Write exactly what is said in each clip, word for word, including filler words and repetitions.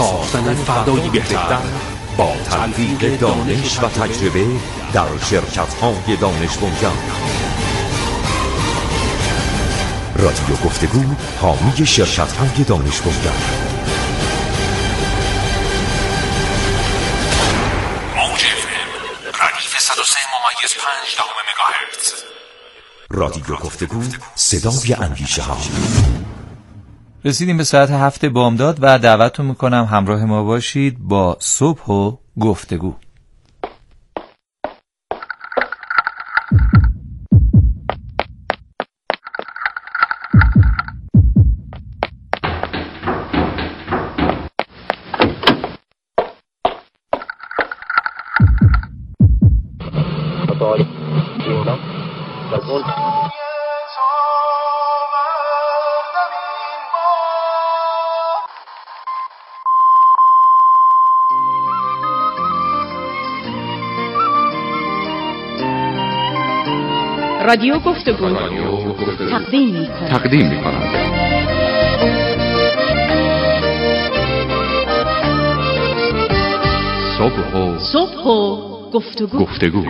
ساختن فردایی بهتر با تلفیق دانش و تجربه در شرکت‌های دانش بنیان. رادیو گفتگو حامی شرکت‌های دانش بنیان. موج اف ام ردیف صد و سه ممیز پنج دهم مگاهرتز. رادیو گفتگو صدای اندیشه ها. رسیدیم به ساعت هفت بامداد و دعوتتون میکنم همراه ما باشید با صبح و گفتگو. رادیو گفتگو تقدیم می‌کند. تقدیم می‌کند. صبح و صبح و گفتگو. گفتگو.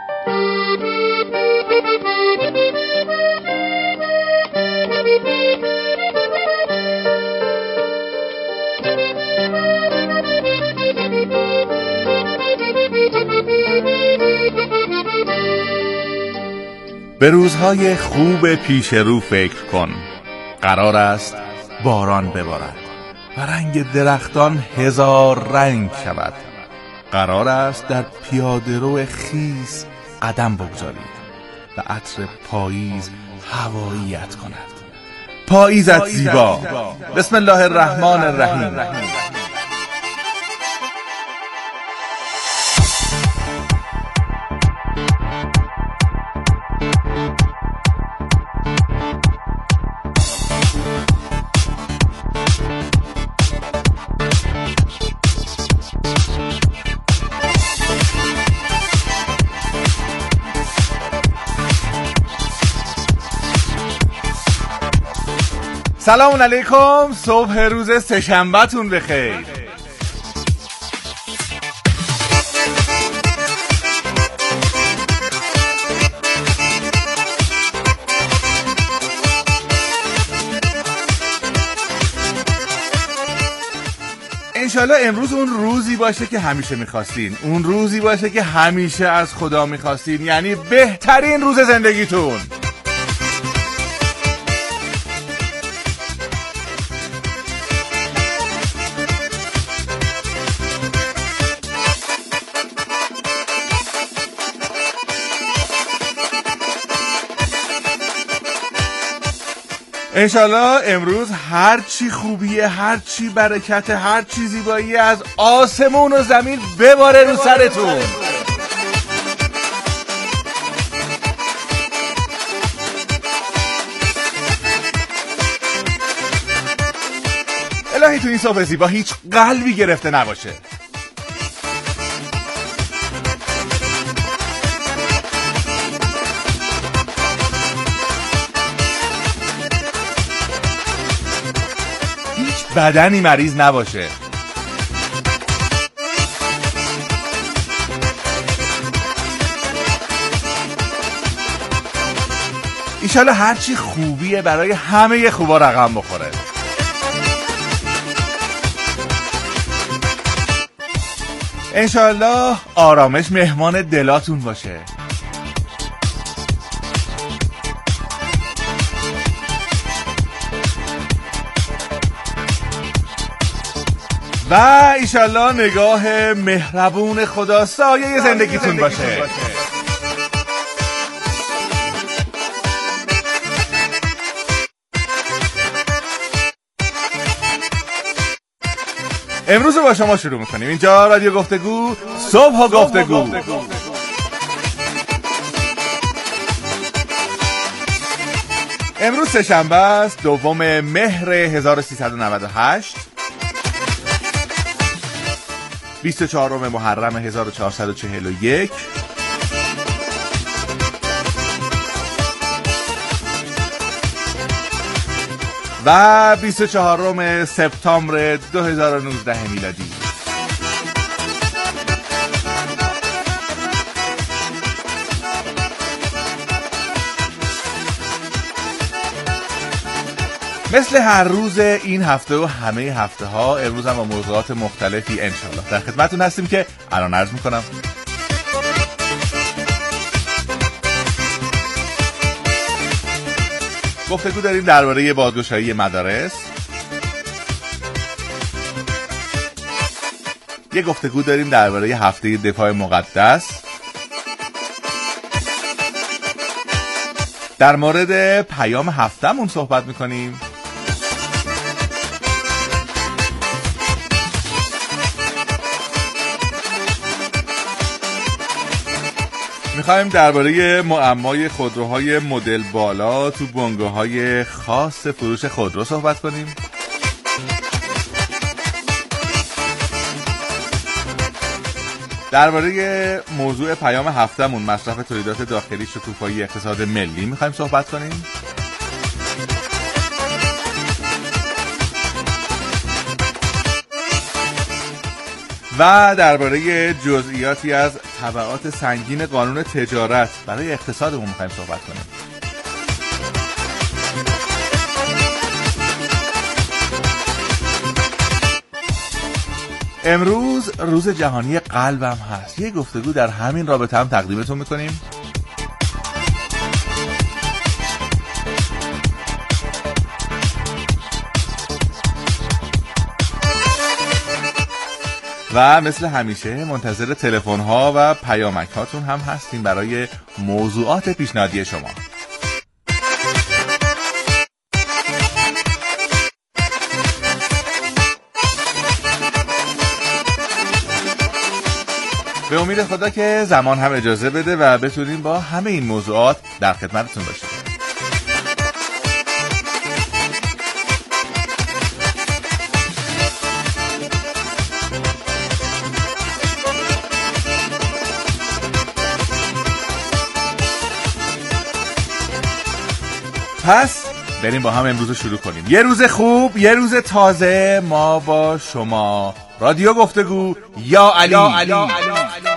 به روزهای خوب پیش رو فکر کن. قرار است باران ببارد و رنگ درختان هزار رنگ شود. قرار است در پیاده‌رو خیس قدم بگذارید و عطر پاییز هواییت کند. پاییزت زیبا. بسم الله الرحمن الرحیم. سلام علیکم، صبح روز سه‌شنبه تون بخیر. انشالله امروز اون روزی باشه که همیشه میخواستین، اون روزی باشه که همیشه از خدا میخواستین، یعنی بهترین روز زندگیتون. انشالله امروز هر چی خوبیه، هر چی برکت، هر چی زیبایی از آسمون و زمین بباره رو سرتون. الهی تو این صبح زیبا هیچ قلبی گرفته نباشه. بدنی مریض نباشه. ایشالا هرچی خوبیه برای همه خوبا رقم بخوره. انشالله آرامش مهمان دلاتون باشه. و ایشالله نگاه مهربون خدا سایه زندگیتون باشه. امروز با شما شروع میکنیم. اینجا رادیو گفتگو، صبح و گفتگو. امروز سه‌شنبه است، دوم مهر هزار و سیصد و نود و هشت، بیست و چهارم محرم هزار و چهارصد و چهل و یک. و و بیست و چهارم سپتامبر دو هزار و نوزده میلادی. مثل هر روز این هفته و همه هفته ها امروز هم با موضوعات مختلفی انشالله در خدمتتون هستیم که الان عرض میکنم. گفتگو داریم درباره بازگشایی مدارس، یه گفتگو داریم درباره هفته دفاع مقدس، در مورد پیام هفتمون صحبت میکنیم، میخوایم درباره معمای خودروهای مدل بالا تو بنگاه‌های خاص فروش خودرو صحبت کنیم. درباره موضوع پیام هفتمون مصرف تولیدات داخلی شکوفایی اقتصاد ملی میخوایم صحبت کنیم. و درباره جزئیاتی از تبعات سنگین قانون تجارت برای اقتصادمون می‌خوایم صحبت کنیم. امروز روز جهانی قلبم هست. یه گفتگو در همین رابطه هم تقدیمتون می‌کنیم. و مثل همیشه منتظر تلفن ها و پیامک هاتون هم هستیم برای موضوعات پیشنهادی شما. به امید خدا که زمان هم اجازه بده و بتونیم با همه این موضوعات در خدمتتون باشیم. پس بریم با هم امروز رو شروع کنیم. یه روز خوب، یه روز تازه، ما با شما. رادیو گفتگو یا علی, یا علی. یا علی.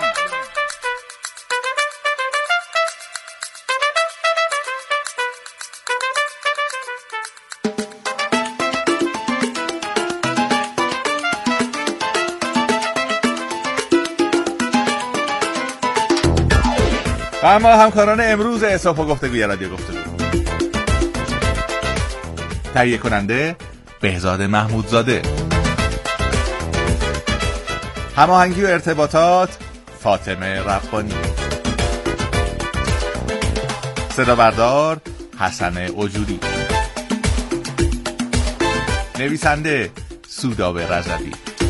و اما همکاران امروز اصاف و گفتگوی رادیو گفتگو: تهیه کننده بهزاد محمودزاده، هماهنگی و ارتباطات فاطمه ربانی، صدا بردار حسن عجوری، نویسنده سودابه رضوی.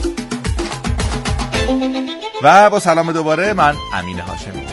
و با سلام دوباره من امین هاشمی.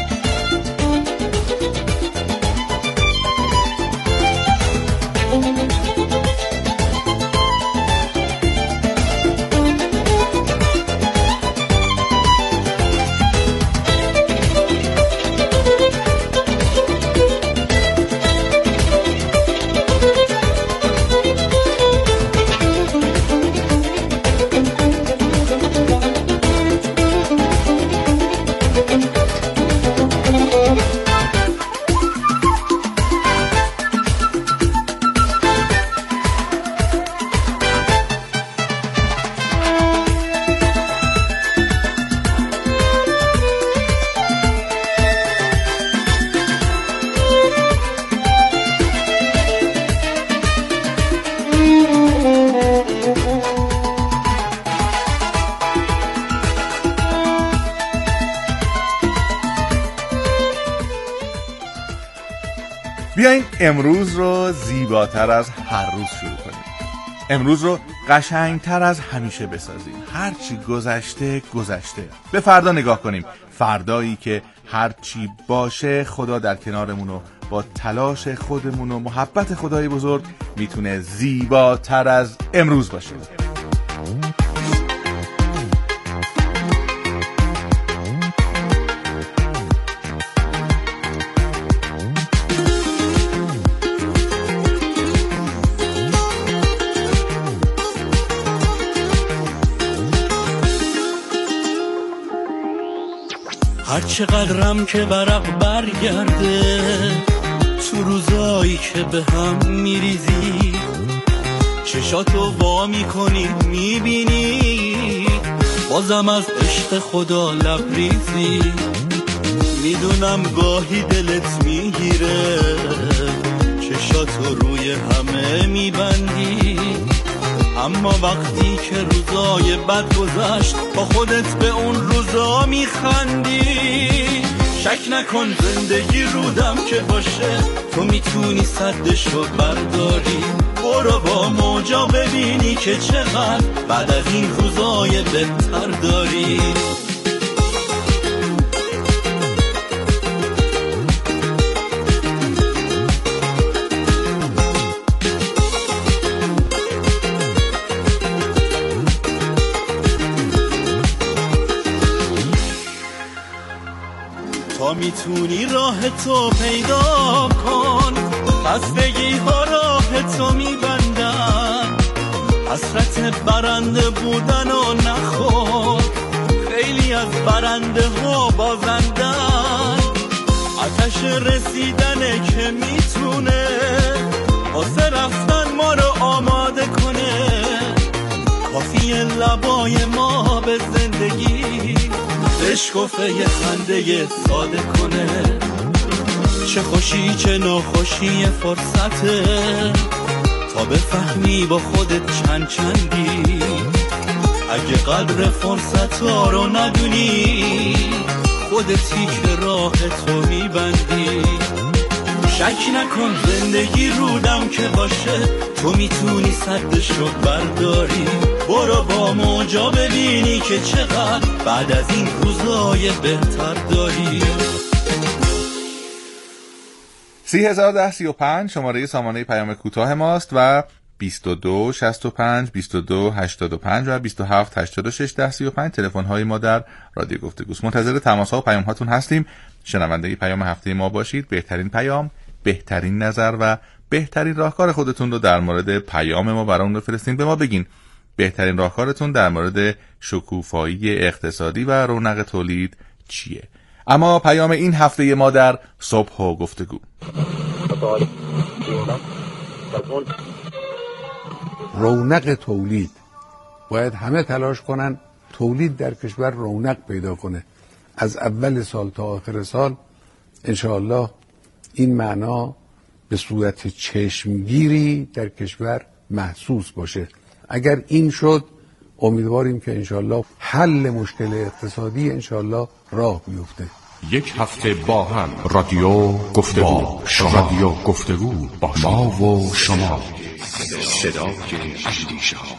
بیاین امروز رو زیباتر از هر روز شروع کنیم. امروز رو قشنگتر از همیشه بسازیم. هرچی گذشته گذشته. به فردا نگاه کنیم. فردایی که هرچی باشه خدا در کنارمون و با تلاش خودمون و محبت خدای بزرگ میتونه زیباتر از امروز باشه. هر چقدرم که برق برگرده تو روزایی که به هم میریزی، چشاتو وا میکنی میبینی بازم از عشق خدا لبریزی. میدونم گاهی دلت میگیره چشاتو روی همه میبندی، اما وقتی که روزای بد گذشت با خودت به اون روزا میخندی. شک نکن زندگی رودم که باشه تو میتونی سدشو برداری. برو با موجا ببینی که چقدر بعد از این روزای بهتر داری. تا میتونی راه تو پیدا کن، خستگی ها راه تو میبندن. حسرت برنده بودن و نخور، خیلی از برنده ها بازندن. آتش رسیدنه که میتونه واسه رفتن ما رو آماده کنه. کافیه لبای ما به زندگی بشکفه یه خنده ساده کنه. چه خوشی چه ناخوشی فرصته تا بفهمی با خودت چند چندی. اگه قدر فرصت ها رو ندونی خودتی که راه تو میبندی. شک نکن زندگی رودم که باشه تو میتونی سدشو برداری. برو با موجا ببینی که چقدر بعد از این روزای بهتر داری. سی هزار ده سی و پنج شماره سامانه پیام کوتاه ماست و بیست و دو شصت و پنج بیست و دو هشتاد و پنج و بیست و هفت هشتاد و شش ده سی و پنج تلفن های ما در رادیو گفتگوست. منتظر تماس ها و پیام هاتون هستیم. شنونده پیام هفته ما باشید. بهترین پیام، بهترین نظر و بهترین راهکار خودتون رو در مورد پیام ما برامون بفرستین. به ما بگین بهترین راهکارتون در مورد شکوفایی اقتصادی و رونق تولید چیه. اما پیام این هفته ما در صبح و گفتگو: رونق تولید. باید همه تلاش کنن تولید در کشور رونق پیدا کنه. از اول سال تا آخر سال انشاءالله این معنا به صورت چشمگیری در کشور محسوس باشه. اگر این شد امیدواریم که انشاءالله حل مشکل اقتصادی انشاءالله راه بیفته. یک هفته با هم رادیو گفتگو، رادیو گفتگو با ما و شما. صدای اندیشه ها.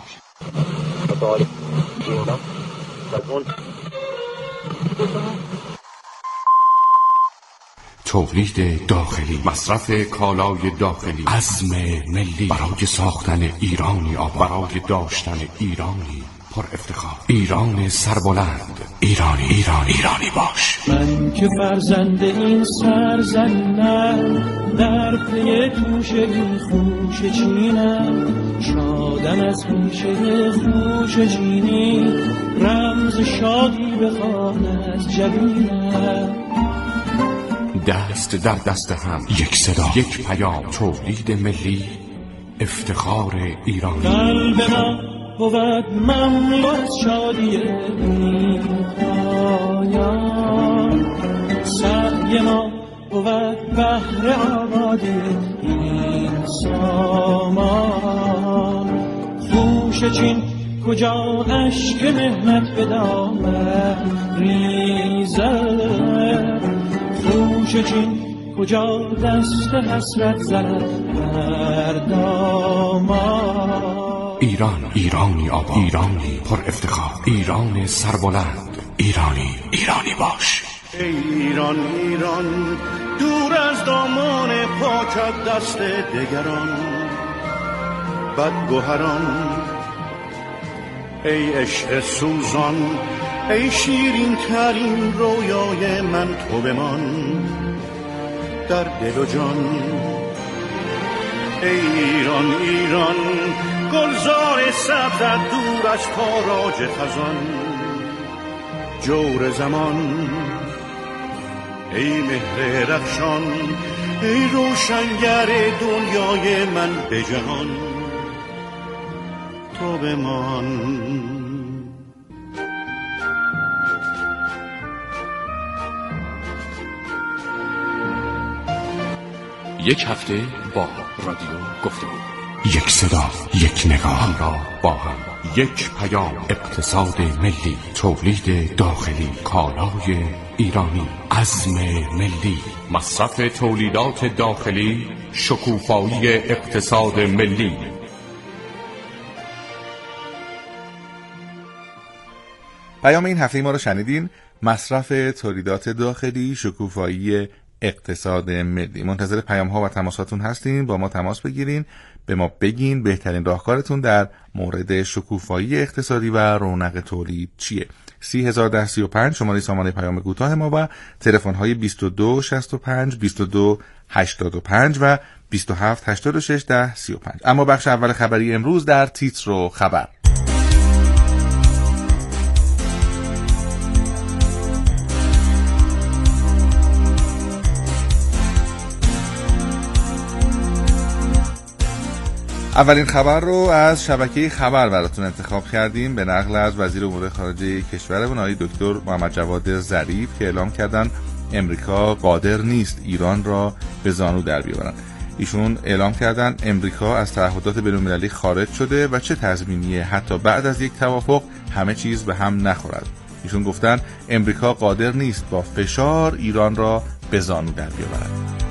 تولید داخلی، مصرف کالای داخلی، عزم ملی برای ساختن ایرانی آباد، برای داشتن ایرانی پر افتخار، ایران سربلند، ایرانی ایرانی ایرانی باش. من که فرزند این سرزمینم، در پی توشه این خوشه چینم. شادم از خوشه خوشه چینی، رمز شادی بخوان از جبینم. دست در دست هم، یک صدا، یک پیام، تولید ملی، افتخار ایرانی. قلب ما بود مملو از شادی این پایان، سعی ما بود بهر آبادی این سامان. خوشه چین کجا اشک مهنت به دامن ریزد، خوشه چین کجا دست حسرت زند بر دامان. ایران ایرانی آباد، ایرانی پر افتخار، ایران سربلند، ایرانی ایرانی باش. ای ایران ایران دور از دامان پاکت دست دگران بدگوهران. ای عشق سوزان، ای شیرین ترین رویای من تو بمان در دل و جان. ای ایران ایران گلزار سبز دور از تاراج خزان. جور زمان ای مهر رخشان، ای روشنگر دنیای من به جهان، تو بمان. یک هفته با رادیو گفتگو، یک صدا، یک نگاه، همراه با هم، یک پیام. اقتصاد ملی، تولید داخلی، کالای ایرانی، عزم ملی، مصرف تولیدات داخلی، شکوفایی اقتصاد ملی. پیام این هفته ما رو شنیدین. مصرف تولیدات داخلی، شکوفایی اقتصاد ملی. منتظر پیام ها و تماساتون هستین. با ما تماس بگیرین، به ما بگین بهترین راهکارتون در مورد شکوفایی اقتصادی و رونق تولید چیه. سی هزار ده سی و پنج شماره سامانه پیام کوتاه ما و تلفن های بیست و دو شصت و پنج بیست و دو هشتاد و پنج و بیست و هفت هشتاد و شش ده سی و پنج. اما بخش اول خبری امروز در تیتر و خبر. اولین خبر رو از شبکه خبر براتون انتخاب کردیم به نقل از وزیر امور خارجه کشورمون آقای دکتر محمد جواد ظریف که اعلام کردن امریکا قادر نیست ایران را به زانو در بیاورن. ایشون اعلام کردن امریکا از تعهدات بین‌المللی خارج شده و چه تضمینیه حتی بعد از یک توافق همه چیز به هم نخورد. ایشون گفتن امریکا قادر نیست با فشار ایران را به زانو در بیاورد.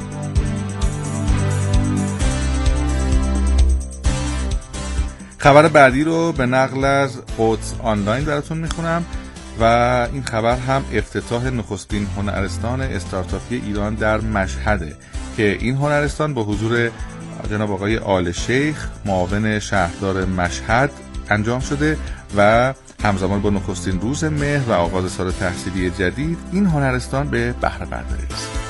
خبر بعدی رو به نقل از قدس آنلاین براتون میخونم و این خبر هم افتتاح نخستین هنرستان استارتاپی ایران در مشهده که این هنرستان با حضور جناب آقای آل شیخ معاون شهردار مشهد انجام شده و همزمان با نخستین روز مهر و آغاز سال تحصیلی جدید این هنرستان به بهره برداری رسید.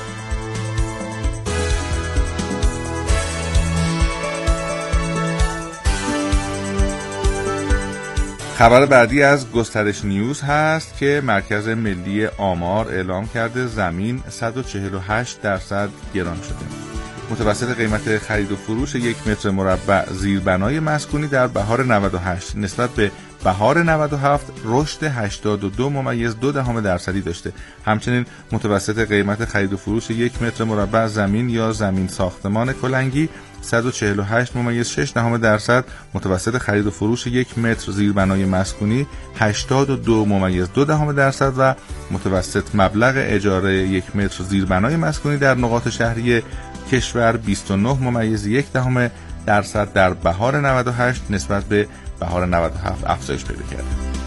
خبر بعدی از گسترش نیوز هست که مرکز ملی آمار اعلام کرده زمین صد و چهل و هشت درصد گران شده. متوسط قیمت خرید و فروش یک متر مربع زیربنای مسکونی در بهار نود و هشت نسبت به بهار نود و هفت رشد هشتاد و دو ممیز دو دهم درصدی داشته. همچنین متوسط قیمت خرید و فروش یک متر مربع زمین یا زمین ساختمان کلنگی صد و چهل و هشت ممیز شش دهم درصد، متوسط خرید و فروش یک متر زیربنای مسکونی هشتاد و دو ممیز دو دهم درصد و متوسط مبلغ اجاره یک متر زیربنای مسکونی در نقاط شهری کشور بیست و نه ممیز یک دهم درصد در بهار نود و هشت نسبت به بهار نود و هفت افزایش پیدا کرده.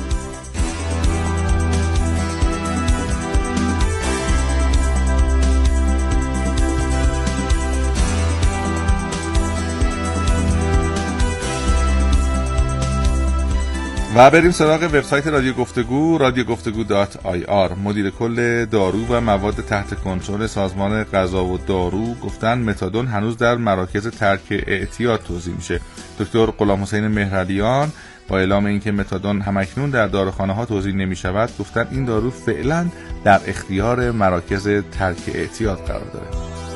و بریم سراغ وبسایت رادیو گفتگو رادیو گفتگو دات آی آر. مدیر کل دارو و مواد تحت کنترل سازمان غذا و دارو گفتن متادون هنوز در مراکز ترک اعتیاد توزیع میشه. دکتر غلام حسین مهرعلیان با اعلام اینکه متادون همکنون در داروخانه ها توزیع نمی شود گفتن این دارو فعلا در اختیار مراکز ترک اعتیاد قرار داره.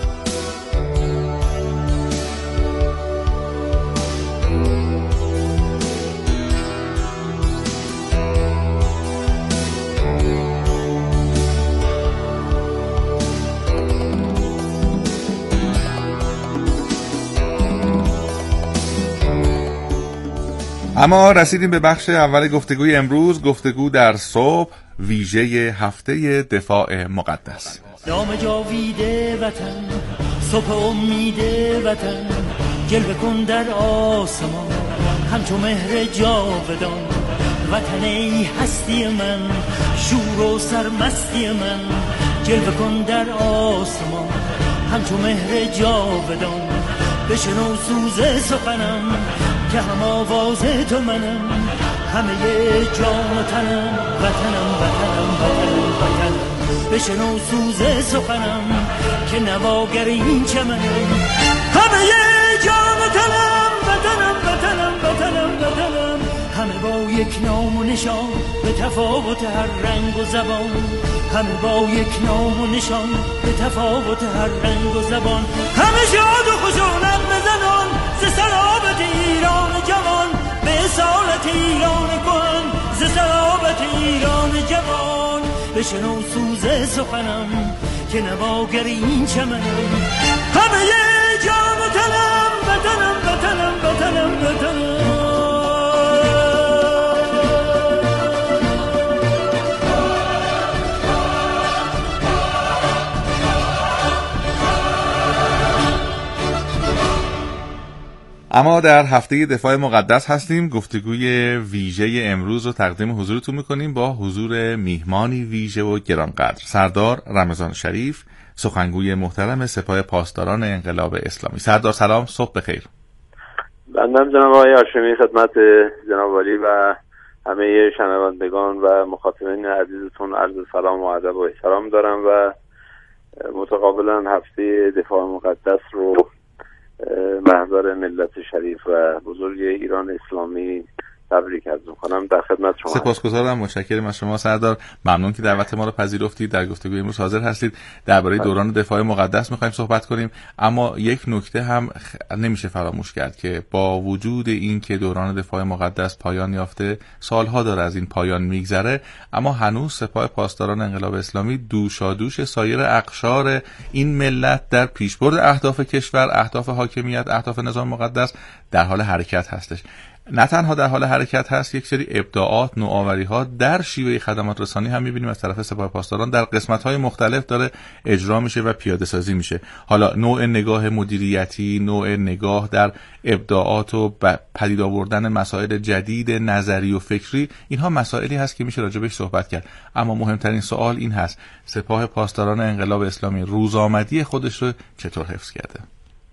اما رسیدیم به بخش اول گفتگوی امروز، گفتگو در صبح ویژه هفته دفاع مقدس. نام جاویده وطن، صبح امید وطن، جلوه کن در آسمان همچو مهر جاودان. وطن ای هستی من، شور و سرمستی من، جلوه کن در آسمان همچو مهر جاودان. بشنو سوز سخنم که هم آواز تو منم، همه جان و تنم وطنم وطنم وطنم وطنم. بشنو سوز سخنم که نواگر این چمنم، همه جان و تنم وطنم وطنم وطنم وطنم. همه با یک نام و نشان به تفاوت هر رنگ و زبان، همه با یک نام و نشان به تفاوت هر رنگ و زبان، همه شاد و خوش و نغمه زنان ز صلابت ایران جوان، به اصالت ایران کهن ز صلابت ایران جوان. بشنو سوز سخنم که نواگر این چمنم، همه جان و تنم وطنم وطنم وطنم وطنم. اما در هفته دفاع مقدس هستیم. گفتگوی ویژه امروز رو تقدیم حضورتون میکنیم با حضور میهمانی ویژه و گرانقدر، سردار رمضان شریف، سخنگوی محترم سپاه پاسداران انقلاب اسلامی. سردار سلام، صبح بخیر. بنده جناب آقای هاشمی خدمت جناب عالی و همه شنوندگان و مخاطبین عزیزتون عرض سلام و ادب و احترام دارم و متقابلا هفته دفاع مقدس رو محضر ملت شریف و بزرگ ایران اسلامی تبریک عرض می‌کنم. در خدمت شما. سپاسگزارم، متشکرم از شما سردار. ممنون که دعوت ما رو پذیرفتید، در گفتگوی امروز حاضر هستید. درباره دوران دفاع مقدس می‌خوایم صحبت کنیم، اما یک نکته هم نمیشه فراموش کرد که با وجود این که دوران دفاع مقدس پایان یافته، سالها داره از این پایان میگذره، اما هنوز سپاه پاسداران انقلاب اسلامی دوشادوش سایر اقشار این ملت در پیشبرد اهداف کشور، اهداف حاکمیت، اهداف نظام مقدس در حال حرکت هستش. نه تنها در حال حرکت هست، یک سری ابداعات، نوآوری‌ها در شیوه خدمات رسانی هم می‌بینیم از طرف سپاه پاسداران در قسمت‌های مختلف داره اجرا میشه و پیاده سازی میشه. حالا نوع نگاه مدیریتی، نوع نگاه در ابداعات و پدید آوردن مسائل جدید نظری و فکری، اینها مسائلی هست که میشه راجع بهش صحبت کرد. اما مهمترین سوال این هست: سپاه پاسداران انقلاب اسلامی روزآمدی خودش رو چطور حفظ کرده؟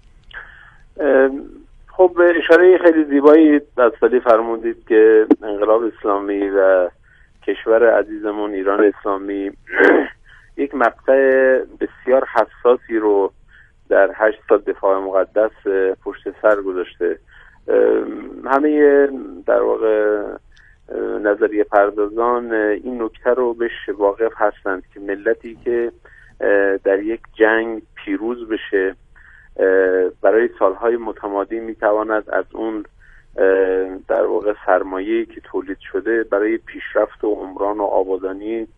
خب به اشاره خیلی زیبایی دستالی فرمودید که انقلاب اسلامی و کشور عزیزمون ایران اسلامی یک مقطع بسیار حساسی رو در هشت سال دفاع مقدس پشت سر گذاشته. همه در واقع نظریه پردازان این نکته رو بهش واقف هستند که ملتی که در یک جنگ پیروز بشه برای سالهای متمادی میتواند از اون در واقع سرمایه‌ای که تولید شده برای پیشرفت و عمران و آبادانی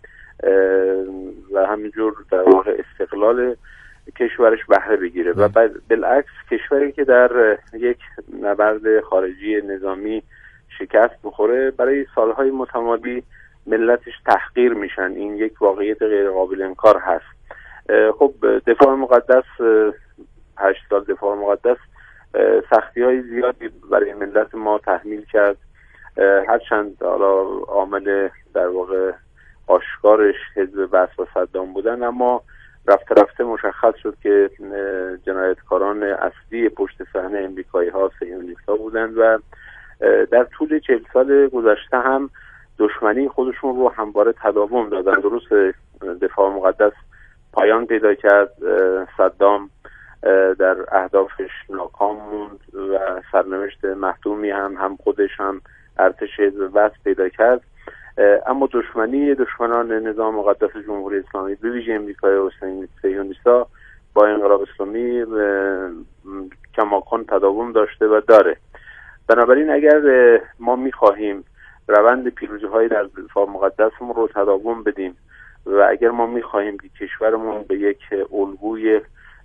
و همینجور در واقع استقلال کشورش بهره بگیره و بالعکس کشوری که در یک نبرد خارجی نظامی شکست بخوره برای سالهای متمادی ملتش تحقیر میشن. این یک واقعیت غیر قابل انکار هست. خب دفاع مقدس، هشت سال دفاع مقدس سختی های زیادی برای ملت ما تحمیل کرد، هرچند حالا عامل در واقع آشکارش حزب بعث و صدام بودن، اما رفته رفته مشخص شد که جنایتکاران اصلی پشت صحنه امریکایی ها صهیونیست ها بودند و در طول چهل سال گذشته هم دشمنی خودشون رو همواره تداوم دادن. درست دفاع مقدس پایان پیدا کرد، صدام در اهدافش ناکام موند و سرنوشت محتومی هم هم خودش هم ارتش حزب بعث پیدا کرد، اما دشمنی دشمنان نظام مقدس جمهوری اسلامی به ویژه امریکای و صهیونیست‌ها با انقلاب اسلامی کماکان تداوم داشته و داره. بنابراین اگر ما می‌خواهیم روند پیروزی‌های در دفاع مقدسمون رو تداوم بدیم و اگر ما می‌خواهیم که کشورمون به یک الگوی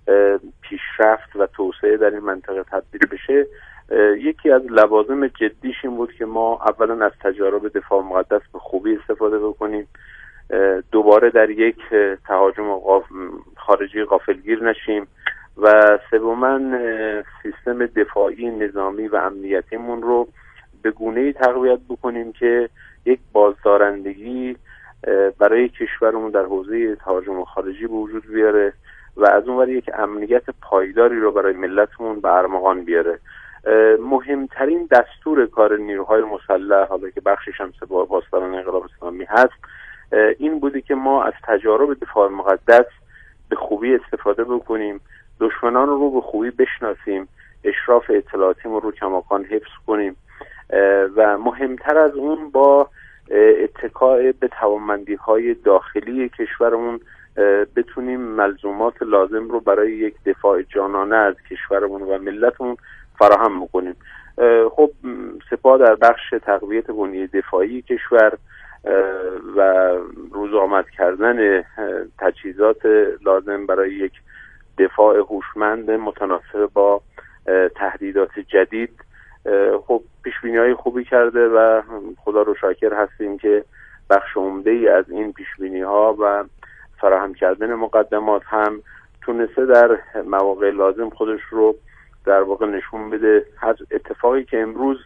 پیشرفت و توسعه در این منطقه تبدیل بشه، یکی از لوازم جدیش این بود که ما اولا از تجارب دفاع مقدس به خوبی استفاده بکنیم، دوباره در یک تهاجم خارجی غافلگیر نشیم و سوما سیستم دفاعی نظامی و امنیتیمون رو به گونه‌ای تقویت بکنیم که یک بازدارندگی برای کشورمون در حوزه تهاجم خارجی به وجود بیاره و از اون ور یک امنیت پایداری رو برای ملتمون به ارمغان بیاره. مهمترین دستور کار نیروهای مسلح، حالا که بخشش هم سپاه پاسداران انقلاب اسلامی هست، این بودی که ما از تجارب دفاع مقدس به خوبی استفاده بکنیم، دشمنان رو به خوبی بشناسیم، اشراف اطلاعاتیمون رو کماکان حفظ کنیم و مهمتر از اون با اتکاء به توانمندی‌های داخلی کشورمون بتونیم ملزومات لازم رو برای یک دفاع جانانه از کشورمون و ملتمون فراهم بکنیم. خب سپاه در بخش تقویت بنیه دفاعی کشور و روز آمد کردن تجهیزات لازم برای یک دفاع هوشمند متناسب با تهدیدات جدید خب پیشبینی‌های خوبی کرده و خدا رو شاکر هستیم که بخش عمده‌ای از این پیشبینی‌ها و فراهم کردن مقدمات هم تونسته در مواقع لازم خودش رو در واقع نشون بده. هر اتفاقی که امروز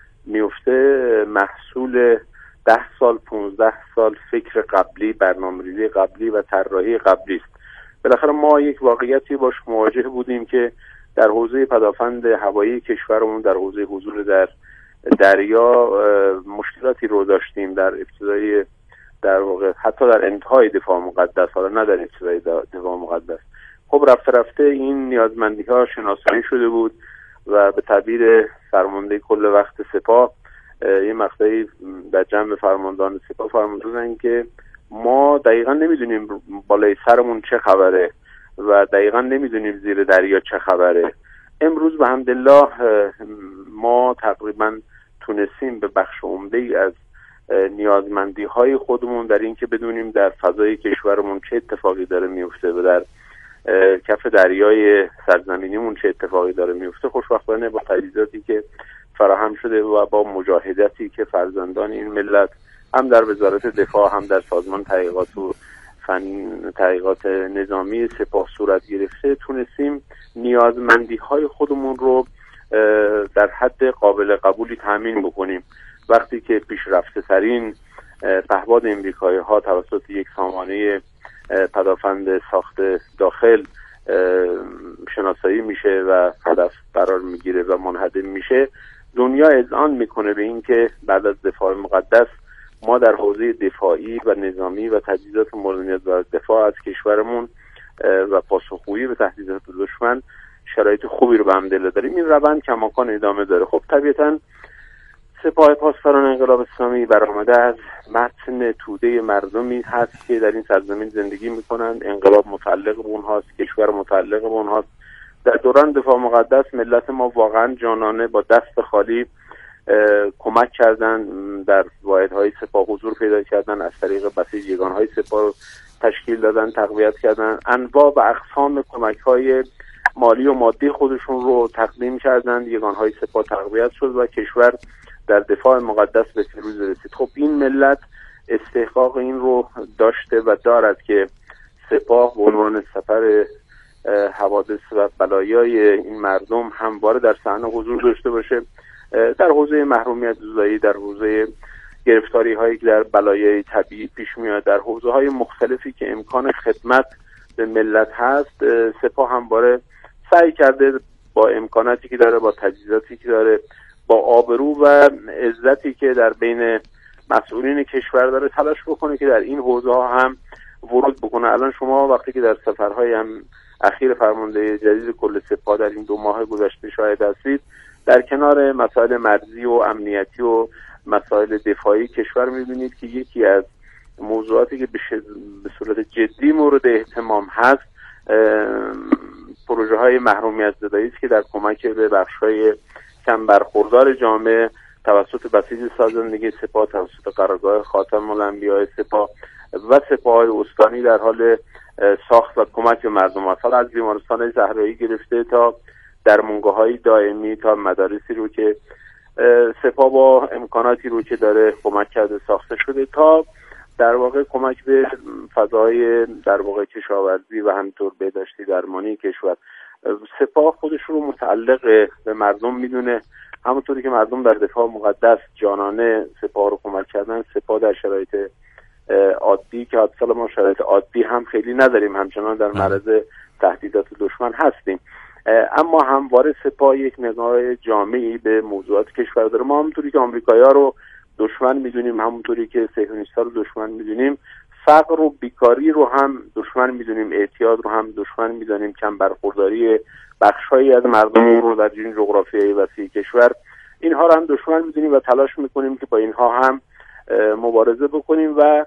میفته محصول ده سال پونزده سال فکر قبلی، برنامه‌ریزی قبلی و طراحی قبلی است. بالاخره ما یک واقعیتی باش مواجه بودیم که در حوزه پدافند هوایی کشورمون در حوزه حضور در دریا مشکلاتی رو داشتیم در ابتدای در واقع حتی در انتهای دفاع مقدس، حالا نه در ابتدای دفاع مقدس. خب رفته رفته این نیازمندی ها شناسایی شده بود و به تعبیر فرمانده کل وقت سپاه یه مقطعی در جمع فرماندهان سپاه فرمودن که ما دقیقا نمیدونیم بالای سرمون چه خبره و دقیقا نمیدونیم زیر دریا چه خبره. امروز به حمدالله ما تقریبا تونستیم به بخش عمده‌ای از نیازمندی های خودمون در این که بدونیم در فضای کشورمون چه اتفاقی داره میفته و در کف دریای سرزمینیمون چه اتفاقی داره میفته. خوشبختانه با تجهیزاتی که فراهم شده و با مجاهدتی که فرزندان این ملت هم در وزارت دفاع هم در سازمان تحقیقات و فن تحقیقات نظامی سپاه صورت گرفته، تونستیم نیازمندی های خودمون رو در حد قابل قبولی تامین بکنیم. وقتی که پیشرفته ترین پهپاد امریکایی ها توسط یک سامانه پدافند ساخت داخل شناسایی میشه و هدف قرار میگیره و منهدم میشه، دنیا اذعان میکنه به این که بعد از دفاع مقدس ما در حوزه دفاعی و نظامی و تجهیزات مورد نیاز برای دفاع از کشورمون و پاسخگویی به تهدیدات دشمن شرایط خوبی رو به هم دل داریم. این روند کماکان ادامه داره. خب طبیعتاً سپاه پاسداران انقلاب اسلامی برآمده از متن توده مردمی هست که در این سرزمین زندگی میکنند. انقلاب متعلق به اونهاست، کشور متعلق به اونهاست. در دوران دفاع مقدس ملت ما واقعا جانانه با دست خالی کمک کردن، در واحدهای سپاه حضور پیدا کردن، از طریق بسیج یگانهای سپاه رو تشکیل دادن، تقویت کردن، انواع و اقسام کمک‌های مالی و مادی خودشون رو تقدیم کردن. یگانهای سپاه تقویت شد و کشور در دفاع مقدس به پیروزی رسید. خب این ملت استحقاق این رو داشته و دارد که سپاه به عنوان سپر حوادث و بلایای این مردم همواره در صحنه حضور داشته باشه، در حوزه محرومیت زدایی، در حوزه گرفتاری هایی که در بلایای طبیعی پیش میاد، در حوزه های مختلفی که امکان خدمت به ملت هست، سپاه همواره سعی کرده با امکاناتی که داره، با تجهیزاتی که داره، با آبرو و عزتی که در بین مسئولین کشور داره تلاش بکنه که در این حوزه ها هم ورود بکنه. الان شما وقتی که در سفرهای هم اخیر فرمانده جدید کل سپاه در این دو ماه گذشته شاهد هستید، در کنار مسائل مرزی و امنیتی و مسائل دفاعی کشور می‌بینید که یکی از موضوعاتی که به صورت جدی مورد اهتمام هست پروژه های محرومیت زدایی است که در کمک به بخش‌های کم برخوردار جامعه توسط بسیج سازندگی سپاه، توسط قرارگاه خاتم الانبیاء سپاه و سپاه‌های استانی در حال ساخت و کمک به مردم است. از بیمارستان زهرایی گرفته تا درمانگاه‌های دائمی تا مدارسی رو که سپاه با امکاناتی رو که داره کمک کرده ساخته شده، تا در واقع کمک به فضای در واقع کشاورزی و همینطور بهداشتی درمانی کشور. سپاه خودش رو متعلق به مردم میدونه، همونطوری که مردم در دفاع مقدس جانانه سپاه رو کمک کردن. سپاه در شرایط عادی که حتی ما شرایط عادی هم خیلی نداریم، همچنان در معرض تهدیدات دشمن هستیم، اما همواره سپاه یک نگاه جامعی به موضوعات کشور داره. ما همونطوری که آمریکایی‌ها رو دشمن میدونیم، همونطوری که صهیونیست‌ها رو دشمن میدونیم، فقر و بیکاری رو هم دشمن میدونیم، اعتیاد رو هم دشمن میدونیم، کم برخورداری بخش‌هایی از مردم رو در این جغرافیای وسیع کشور اینها رو هم دشمن می‌دونیم و تلاش میکنیم که با اینها هم مبارزه بکنیم و